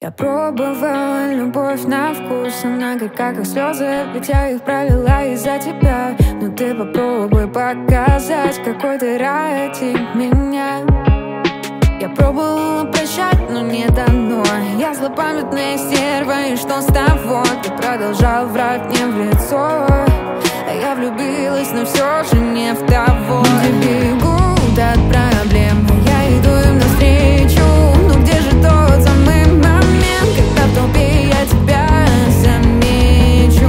Я пробовала любовь на вкус, она горька, как слезы, ведь я их пролила из-за тебя. Но ты попробуй показать, какой ты ради меня. Я пробовала прощать, но не дано. Я злопамятная стерва, и что с того? Ты продолжал врать мне в лицо, а я влюбилась, но все же не в того. Я бегу от проблем, я иду им навстречу. Но где же тот самый момент, когда в толпе я тебя замечу?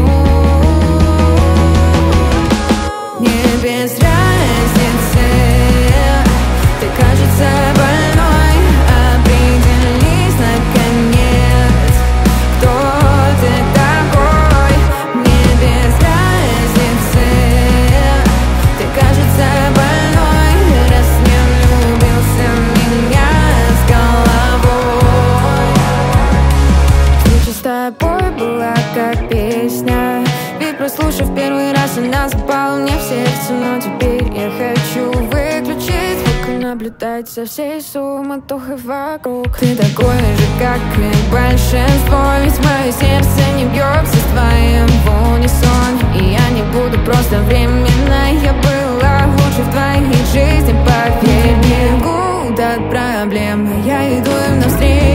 Мне без разницы, ты, кажется, больной. Определись, наконец, кто ты такой. Мне без разницы, ты, кажется, больной, раз не влюбился в меня с головой. Встреча с тобой была как песня, ведь, прослушав первый раз, она запала мне в сердце. Но теперь я хочу выключить звук и наблюдать за всей суматохой вокруг. Ты такой же, как и большинство, ведь мое сердце не бьется с твоим в унисон. И я не буду просто временно, я была лучше в твоей жизни, поверь. Бегу от проблем, я иду им навстречу.